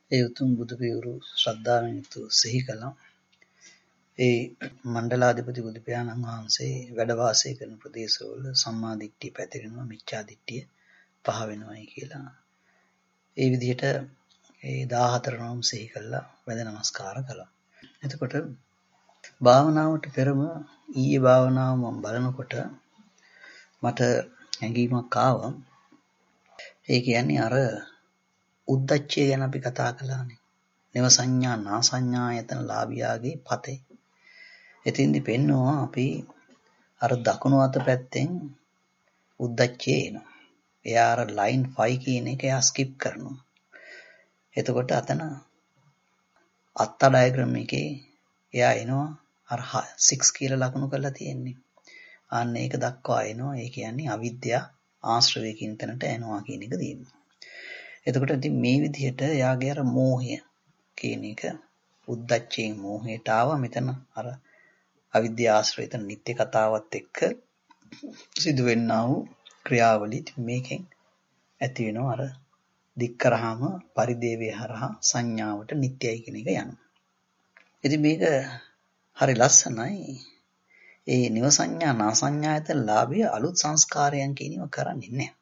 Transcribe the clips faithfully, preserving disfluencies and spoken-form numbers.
ඒ උතුම් බුදු පියවරු ශ්‍රද්ධාවෙන් යුතුව සිහි කළා. ඒ මණ්ඩලාධිපති බුදු පියාණන් වහන්සේ වැඩ වාසය කරන ප්‍රදේශවල සම්මා දිට්ඨිය පැතිරෙනවා, මිච්ඡා දිට්ඨිය පහ වෙනවායි කියලා. ඒ විදිහට ඒ දාහතර නම සිහි කළා, වැඳ නමස්කාර කළා. එතකොට භාවනාවට පෙරම ඊයේ භාවනාව මම බලනකොට මට හැඟීමක් ආවා. ඒ කියන්නේ අර උද්දච්චය ගැන අපි කතා කළානේ. නව සංඥා නා සංඥායතන ලාභියාගේ පතේ. එතින්දි පෙන්නවා අපි අර දකුණු අත පැත්තෙන් උද්දච්චය එනවා. එයා අර ලයින් ෆයිව් කියන එක එයා ස්කිප් කරනවා. එතකොට අතන අත්ත ඩයග්‍රෑම් එකේ එයා එනවා අර සික්ස් කියලා ලකුණු කරලා තියෙන්නේ. අන්න ඒක දක්වා එනවා. ඒ කියන්නේ අවිද්‍යාව ආශ්‍රවයකින් තැනට එනවා කියන එක තියෙනවා. එතකොට ඉතින් මේ විදිහට එයාගේ අර මෝහය කියන එක උද්දච්චයෙන් මෝහයට ආවා. මෙතන අර අවිද්‍යා ආශ්‍රිත නිත්‍ය කතාවත් එක්ක සිදුවෙන්නා වූ ක්‍රියාවලිය මේකෙන් ඇති වෙනවා. අර දික් කරාම පරිදේවය හරහා සංඥාවට නිත්‍යයි කියන එක යනවා. ඉතින් මේක හරි ලස්සනයි. ඒ නිව සංඥා නා සංඥායතන ලාභය අලුත් සංස්කාරයන් කියනව කරන්නේ නැහැ.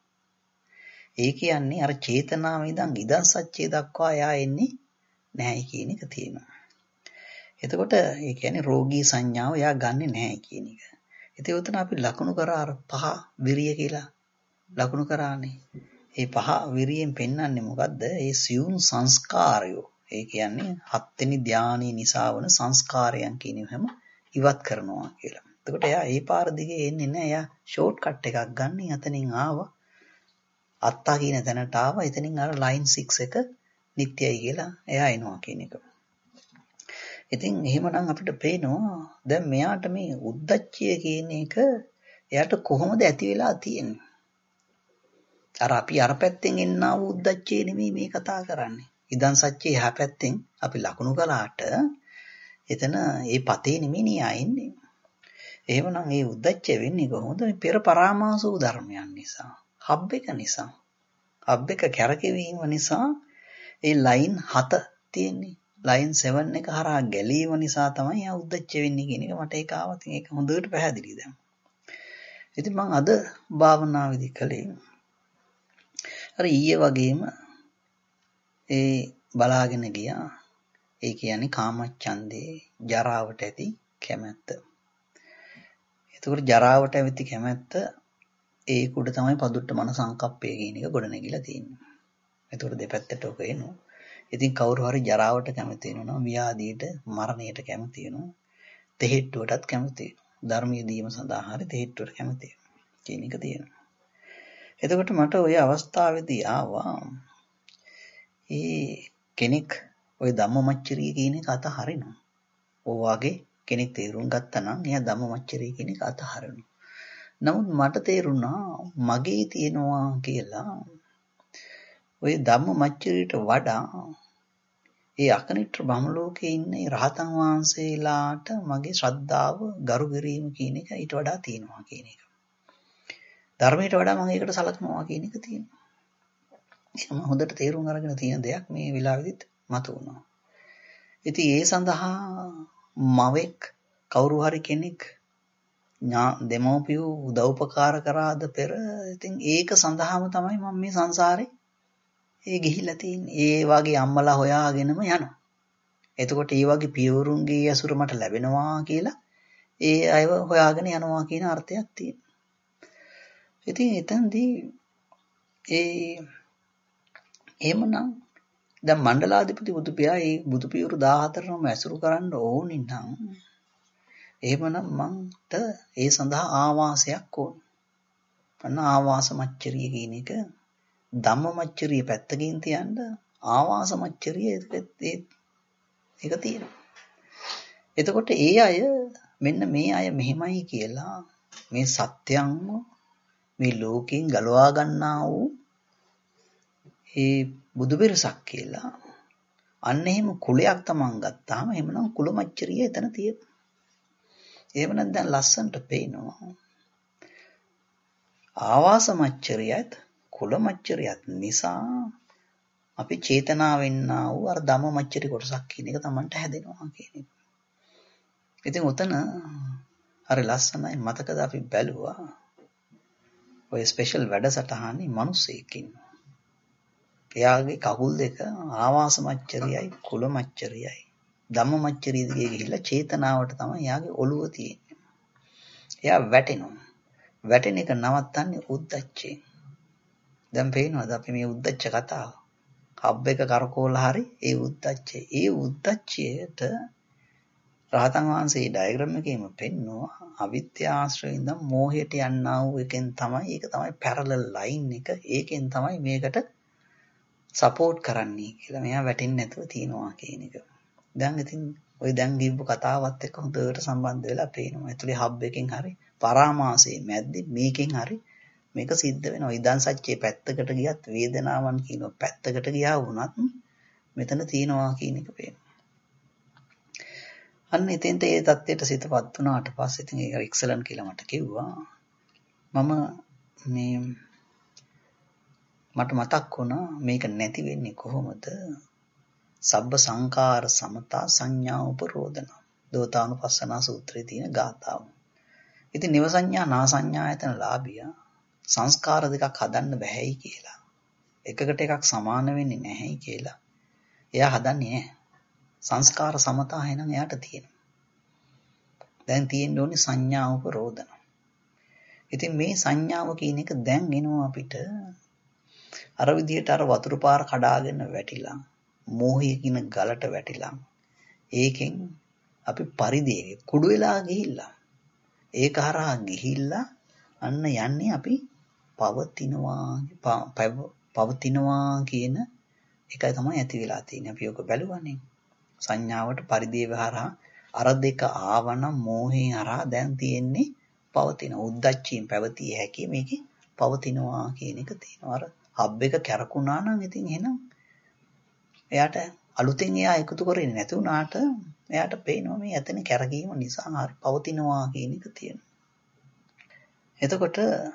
ඒ කියන්නේ අර චේතනාව ඉඳන් ඉදන් සත්‍යය දක්වා යා එන්නේ නැහැ කියන එක තියෙනවා. එතකොට ඒ කියන්නේ රෝගී සංඥාව යා ගන්නෙ නැහැ කියන එක. ඉතින් උතන අපි ලකුණු කරා අර පහ විරිය කියලා ලකුණු කරානේ. ඒ පහ විරියෙන් පෙන්වන්නේ මොකද්ද? ඒ සියුම් සංස්කාරයෝ. ඒ කියන්නේ හත්වෙනි ධානයේ නිසා වන සංස්කාරයන් කියන හැම ඉවත් කරනවා කියලා. එතකොට එයා ඒ පාර දිගේ එන්නේ නැහැ. එයා ෂෝට් කට් එකක් ගන්න. එතනින් ආවා. අත්තා කියන තැනට ආවා. එතනින් අර ලයින් සික්ස් එක නිට්ටයයි කියලා එයා එනවා කියන එක. ඉතින් එහෙමනම් අපිට පේනවා දැන් මෙයාට මේ උද්දච්චය කියන එක එයාට කොහොමද ඇති වෙලා තියෙන්නේ? අර අපි අර පැත්තෙන් එන්නා වූ උද්දච්චය නෙමෙයි මේ කතා කරන්නේ. ඉදන් සත්‍යය එහා පැත්තෙන් අපි ලකුණු කළාට එතන ඒ පතේ නෙමෙයි නියා ඉන්නේ. එහෙමනම් මේ උද්දච්චය වෙන්නේ කොහොමද? මේ පෙර පරාමාස වූ ධර්මයන් නිසා. හබ් එක නිසා. හබ් එක කැරකෙවීම නිසා ඒ ලයින් හත තියෙන්නේ. ලයින් සෙවන් එක හරහා ගැලීම නිසා තමයි යා උද්දච්ච වෙන්නේ කියන එක මට ඒක ආවා. ඉතින් ඒක හොඳට පැහැදිලි දැන්. ඉතින් මම අද භාවනාවේදී කළේ අර ඊයේ වගේම ඒ බලාගෙන ගියා. ඒ කියන්නේ කාමච්ඡන්දේ ජරාවට ඇති කැමැත්ත. එතකොට ජරාවට ඇති කැමැත්ත ඒ කුඩ තමයි පදුට්ට මන සංකප්පය කියන එක ගොඩ නැගිලා තියෙන්නේ. එතකොට දෙපැත්තට ඔක එනවා. ඉතින් කවුරු හරි ජරාවට කැමති වෙනවා, ව්‍යාධියට, මරණයට කැමති වෙනවා, තෙහෙට්ටුවටත් කැමති වෙනවා. ධර්මයේ දීම සඳහා හරි තෙහෙට්ටුවට කැමති වෙනවා කියන එක තියෙනවා. එතකොට මට ওই අවස්ථාවේදී ආවා ඒ කෙනෙක් ওই ධම්මමච්චරිය කියන එක අතහරිනවා. ඔය වගේ කෙනෙක් තේරුම් ගත්තා නම් එයා ධම්මමච්චරිය කියන එක අතහරිනවා. නමුත් මට තේරුණා මගේ තියෙනවා කියලා ඔය ධම්මමච්චරියට වඩා ඒ අකනිට්ඨ බ්‍රහ්ම ලෝකේ ඉන්න රහතන් වහන්සේලාට මගේ ශ්‍රද්ධාව ගරු කිරීම කියන එක ඊට වඩා තියෙනවා කියන එක. ධර්මයට වඩා මම ඒකට සලකනවා කියන එක තියෙනවා. ඒක මම හොඳට තේරුම් අරගෙන තියෙන දෙයක් මේ වෙලාවෙදිත් මතුවුණා. ඉතින් ඒ සඳහා මවෙක් කවුරු හරි කෙනෙක් දෙමෝපියෝ උදව්පකාර කරාද පෙර ඉතින් ඒක සඳහාම තමයි මම මේ සංසාරේ ඒ ගිහිලා තියෙන්නේ. ඒ වගේ අම්මලා හොයාගෙනම යනවා. එතකොට ඒ වගේ පියවරුන්ගේ ඇසුර මට ලැබෙනවා කියලා ඒ අයව හොයාගෙන යනවා කියන අර්ථයක් තියෙනවා. ඉතින් එතනදී ඒ එහෙමනම් දැන් මණ්ඩලාධිපති බුදු පියා ඒ බුදු පියවරු දාහතරම ඇසුරු කරන්න ඕනි නම් එහෙමනම් මන්ට ඒ සඳහා ආවාසයක් ඕන. අන්න ආවාස මච්චරිය කියන එක ධම්මමච්චරිය පැත්තකින් තියන්න ආවාස මච්චරිය ඒක තියෙනවා. එතකොට ඒ අය මෙන්න මේ අය මෙහෙමයි කියලා මේ සත්‍යංම මේ ලෝකෙන් ගලවා ගන්නා වූ ඒ බුදු පිරිසක් කියලා අන්න එහෙම කුලයක් තමන් ගත්තාම එහෙමනම් කුල මච්චරිය එතන තියෙනවා. එහෙමනම් දැන් ලස්සන්ට පේනවා ආවාස මච්චරියත් කුල මච්චරියත් නිසා අපි චේතනාවෙන් ආ වූ අර ධම්මමච්චරි කොටසක් කියන එක Tamanට හැදෙනවා කියන එක. ඉතින් උතන හරි ලස්සනයි මතකද අපි බැලුවා ඔය ස්පෙෂල් වැඩසටහනේ මිනිස්සෙක් ඉන්නවා. එයාගේ කකුල් දෙක ආවාස මච්චරියයි කුල මච්චරියයි ධම්මමච්චරිය දිගේ ගිහිල්ලා චේතනාවට තමයි එයාගේ ඔළුව තියෙන්නේ. එයා වැටෙනවා. වැටෙන එක නවත්තන්නේ උද්දච්චයෙන්. දැන් පේනවද අපි මේ උද්දච්ච කතාව? හබ් එක කරකෝලා හරි ඒ උද්දච්චය. ඒ උද්දච්චයට රහතන් වහන්සේ ඩයග්‍රෑම් එකේම පෙන්නවා අවිද්‍යාශ්‍රයෙන් ඉඳන් මෝහයට යන්නා වූ එකෙන් තමයි ඒක තමයි පැරලල් ලයින් එක. ඒකෙන් තමයි මේකට සපෝට් කරන්නේ කියලා මෙයා වැටෙන්නේ නැතුව තියනවා කියන එක. දැන් ඉතින් ওই දැන් ගිහපු කතාවත් එක්ක හොඳට සම්බන්ධ වෙලා පේනවා. ඇතුලේ හබ් එකෙන් හරි පරාමාසයේ මැද්දේ මේකෙන් හරි මේක සිද්ධ වෙනවා. ඉදන් සත්‍යයේ පැත්තකට ගියත් වේදනාවන් කියන පැත්තකට ගියා වුණත් මෙතන තියනවා කියන එක පේනවා. අන්න එතෙන්ට ඒ தත්ත්වයට සිතපත් වුණාට පස්සේ ඉතින් ඒක එක්සලන්ට් කියලා මට කිව්වා. මම මේ මට මතක් වුණා මේක නැති වෙන්නේ කොහොමද? සබ්බ සංඛාර සමතා සංඥා උපරෝධන. දෝතානුපස්සනා සූත්‍රයේ තියෙන ගාථාව. ඉතින් නිව සංඥා නා සංඥායතන ලාභියා සංස්කාර දෙකක් හදන්න බෑයි කියලා. එකකට එකක් සමාන වෙන්නේ නැහැයි කියලා. එයා හදන්නේ නැහැ. සංස්කාර සමතා එහෙනම් එයාට තියෙනවා. දැන් තියෙන්න ඕනේ සංඥා උපරෝධන. ඉතින් මේ සංඥාව කියන එක දැන් එනවා අපිට අර විදිහට අර වතුර පාර කඩාගෙන වැටිලා මෝහය කියන ගලට වැටිලා ඒකෙන් අපි පරිදේවේ කුඩු වෙලා ගිහිල්ලා ඒක හරහා ගිහිල්ලා අන්න යන්නේ අපි පවතිනවා පවතිනවා කියන එකයි තමයි ඇති වෙලා තියෙන්නේ. අපි ඔක බැලුවානේ. සංඥාවට පරිදේව හරහා අර දෙක ආවනම් මෝහයෙන් හරහා දැන් තියෙන්නේ පවතින උද්දච්චයෙන් පැවතිය හැකි මේකේ පවතිනවා කියන එක තියෙනවා. අර හබ් එක කැරකුණා නම් ඉතින් එහෙනම් එයාට අලුතෙන් එයා එකතු කරන්නේ නැති වුණාට එයාට පේනවා මේ ඇතන කැරකීම නිසා හරි පවතිනවා කියන එක තියෙනවා. එතකොට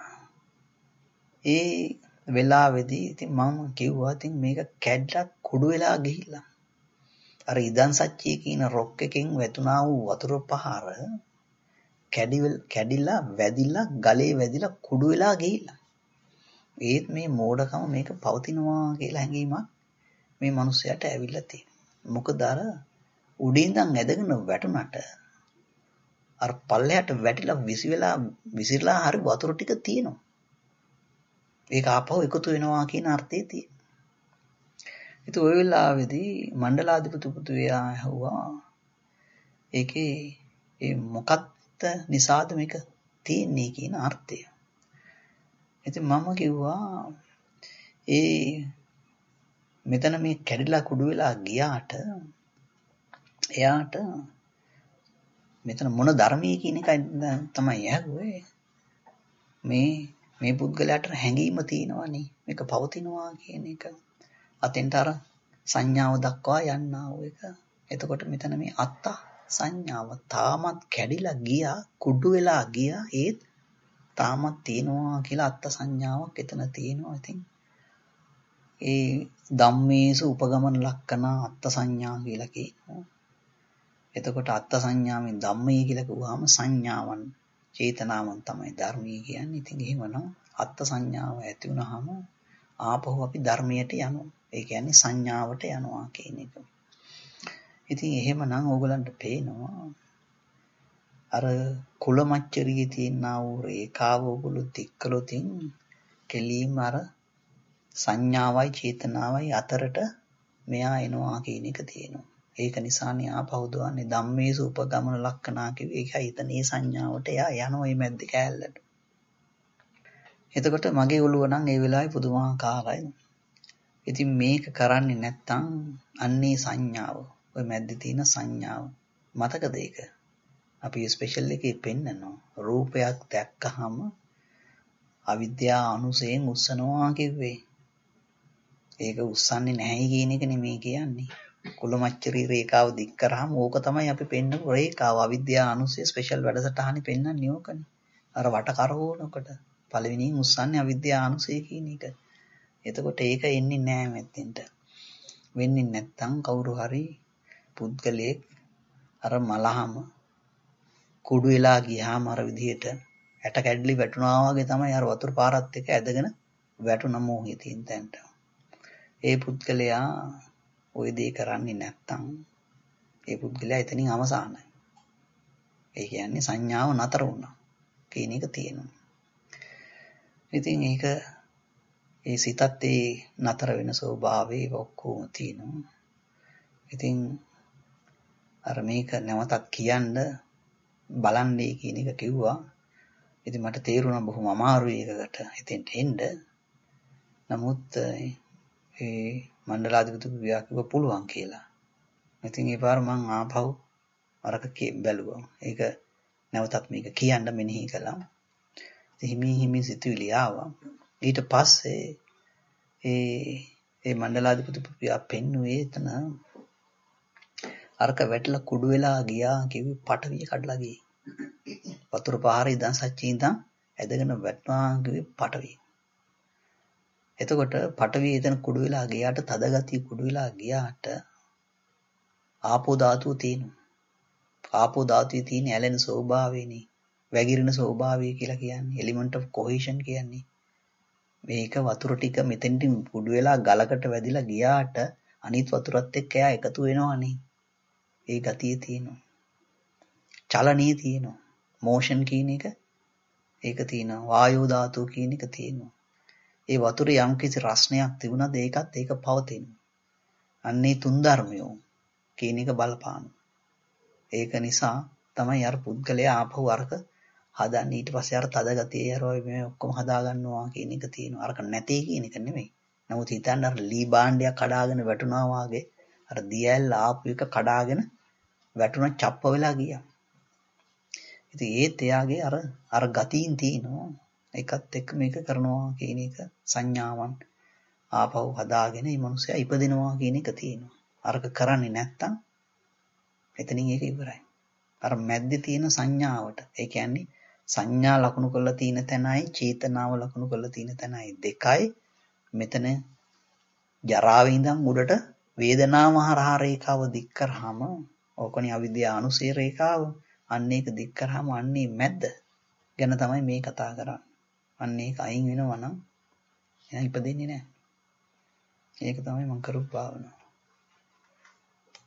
ඒ වෙලාවේදී ඉතින් මම කිව්වා ඉතින් මේක කැඩලා කුඩු වෙලා ගිහිල්ලා අර ඉදන් සච්චිය කියන රොක් එකෙන් වැතුනා වූ වතුර පහර කැඩිවල කැඩිලා වැදිලා ගලේ වැදිලා කුඩු වෙලා ගිහිල්ලා ඒත් මේ මෝඩකම මේක පවතිනවා කියලා හැඟීමක් මේ මිනිස්සයාට ඇවිල්ලා තියෙනවා. මොකද අර උඩින් ඉඳන් ඇදගෙන වැටුණට අර පල්ලයට වැටිලා විසි වෙලා විසිරලා හරි වතුර ටික තියෙනවා. ඒක ආපහු එකතු වෙනවා කියන අර්ථය තියෙනවා. ඉතින් ওই වෙලාවේදී මණ්ඩලාධිපති පුතුයා ඇහුවා ඒකේ ඒ මොකක්ද නිසාද මේක තියෙන්නේ කියන අර්ථය. ඉතින් මම කිව්වා ඒ මෙතන මේ කැඩිලා කුඩු වෙලා ගියාට එයාට මෙතන මොන ධර්මයේ කියන එකයි තමයි ඇහුවේ. මේ මේ පුද්ගලයාට හැඟීම තියෙනවනේ මේක පවතිනවා කියන එක. අතෙන්ට අර සංඥාව දක්වා යන්නා වූ එක. එතකොට මෙතන මේ අත්ත සංඥාව තාමත් කැඩිලා ගියා කුඩු වෙලා ගියා ඒත් තාමත් තියෙනවා කියලා අත්ත සංඥාවක් එතන තියෙනවා. ඉතින් ඒ ධම්මේසු උපගමන ලක්කනා අත්ත සංඥා කියලා කියනවා. එතකොට අත්ත සංඥාවෙන් ධම්මේ කියලා කිව්වහම සංඥාවන් චේතනාවන් තමයි ධර්මයේ කියන්නේ. ඉතින් එහෙමනම් අත්ත සංඥාව ඇති වුනහම ආපහු අපි ධර්මයට යනවා. ඒ කියන්නේ සංඥාවට යනවා කියන එක. ඉතින් එහෙමනම් ඕගලන්ට පේනවා අර කුලමච්චරියේ තියෙනා වූ රේඛාව ඕගොල්ලෝ තික්කලොතින් කෙලින්ම අර සංඥාවයි චේතනාවයි අතරට මෙයා එනවා කියන එක තියෙනවා. ඒක නිසානේ ආපහු දුවන්නේ ධම්මේසු උපගමන ලක්කනා කිව්වේ. ඒකයි එතන මේ සංඥාවට එයා යනවා මේ මැද්ද කෑල්ලට. එතකොට මගේ ඔළුව නම් ඒ වෙලාවේ පුදුමාකාරයි. ඉතින් මේක කරන්නේ නැත්තම් අන්නේ සංඥාව ඔය මැද්දේ තියෙන සංඥාව මතකද ඒක? අපි ස්පෙෂල් එකේ පෙන්නනවා රූපයක් දැක්කහම අවිද්‍යාව අනුසයෙන් උස්සනවා කිව්වේ. ඒක උස්සන්නේ නැහැ කියන එක නෙමෙයි කියන්නේ. කුලමච්චරී රේඛාව දික් කරාම ඕක තමයි අපි පෙන්නපු රේඛාව. අවිද්‍යාව අනුසය ස්පෙෂල් වැඩසටහනේ පෙන්නන්නේ ඕකනේ. අර වට කරවනකොට පළවෙනියෙන් උස්සන්නේ අවිද්‍යාව අනුසය කියන එක. එතකොට ඒක එන්නේ නැහැ මෙතෙන්ට. වෙන්නේ නැත්තම් කවුරු හරි පුද්ගලයෙක් අර මලහම කුඩු වෙලා ගියාම අර විදිහට ඇට කැඩලි වැටුණා වගේ තමයි අර වතුර පාරත් එක්ක ඇදගෙන වැටුණ මොහේ තියෙන තැනට. ඒ පුද්ගලයා ওই දේ කරන්නේ නැත්තම් ඒ පුද්ගලයා එතනින් අවසానයි. ඒ කියන්නේ සංඥාව නතර වුණා කියන එක තියෙනවා. ඉතින් ඒක ඒ සිතත් ඒ නතර වෙන ස්වභාවය ඔක්කොම තියෙනවා. ඉතින් අර මේක නැවතත් කියන්න බලන්නේ කියන එක කිව්වා. ඉතින් මට තේරුණා බොහොම අමාරුයි එකකට එතෙන්ට එන්න. නමුත් ඒ මණ්ඩලාධිපති කිව්ව පුළුවන් කියලා. ඉතින් ඒ පාර මං ආපහු අරක බැලුවා. ඒක නැවතත් මේක කියන්න මෙනෙහි කළා. ඉතින් හිමි හිමි සිතුවිලි ආවා. ඊට පස්සේ ඒ ඒ මණ්ඩලාධිපතිතුමා පෙන්නුවේ එතන අරක වැටලා කුඩු වෙලා ගියා කිව්වේ පටවිය කඩලා ගියේ. වතුර පාරේ ඉඳන් සච්චි ඉඳන් ඇදගෙන වැටුණා කිව්වේ පටවිය. එතකොට පටවිය එතන කුඩු වෙලා ගියාට තද ගතිය කුඩු වෙලා ගියාට ආපෝ ධාතුව තියෙනවා. ආපෝ ධාතුවේ තියෙන ඇලෙන ස්වභාවයනේ වැగిරෙන ස්වභාවය කියලා කියන්නේ එලිමන්ට් ඔෆ් කොහෙෂන් කියන්නේ. මේක වතුර ටික මෙතෙන්ට කුඩු වෙලා ගලකට වැදිලා ගියාට අනිත් වතුරත් එක්ක එයා එකතු වෙනවනේ. ඒ ගතිය තියෙනවා. චලනීය තියෙනවා. මෝෂන් කියන එක ඒක තියෙනවා. වායෝ ධාතුව කියන එක තියෙනවා. ඒ වතුරේ යම් කිසි රස්නයක් තිබුණාද ඒකත් ඒක පවතිනවා. අන්නේ තුන් ධර්මයෝ කියන එක බලපාන. ඒක නිසා තමයි අර පුද්ගලයා ආපහු අරක හදන්නේ. ඊට පස්සේ අර තද ගතිය අර මේ ඔක්කොම හදා ගන්නවා කියන එක තියෙනවා. අරක නැtei කියන එක නෙමෙයි. නමුත් හිතන්න අර ලී භාණ්ඩයක් කඩාගෙන වැටුණා වාගේ අර දියැල් ආපු එක කඩාගෙන වැටුණ චප්ප වෙලා ගියා. ඉතින් ඒත් එයාගේ අර අර ගතියින් තියෙනවා. එකත් එක්ක මේක කරනවා කියන එක සංඥාවන් ආපහු හදාගෙන මේ මිනිස්සයා ඉපදිනවා කියන එක තියෙනවා. අරක කරන්නේ නැත්තම් එතනින් ඒක ඉවරයි. අර මැද්දේ තියෙන සංඥාවට ඒ කියන්නේ සංඥා ලකුණු කරලා තියෙන තැනයි චේතනාව ලකුණු කරලා තියෙන තැනයි දෙකයි මෙතන ජරාවේ ඉඳන් උඩට වේදනාව හරහා රේඛාව දික් කරාම ඕකනේ අවිද්‍යා අනුසය රේඛාව අන්න ඒක දික් කරාම අන්නේ මැද්ද ගැන තමයි මේ කතා කරන්නේ. අන්න ඒක අයින් වෙනවා නම් එයා ඉපදෙන්නේ නැහැ. ඒක තමයි මම කරපු භාවනාව.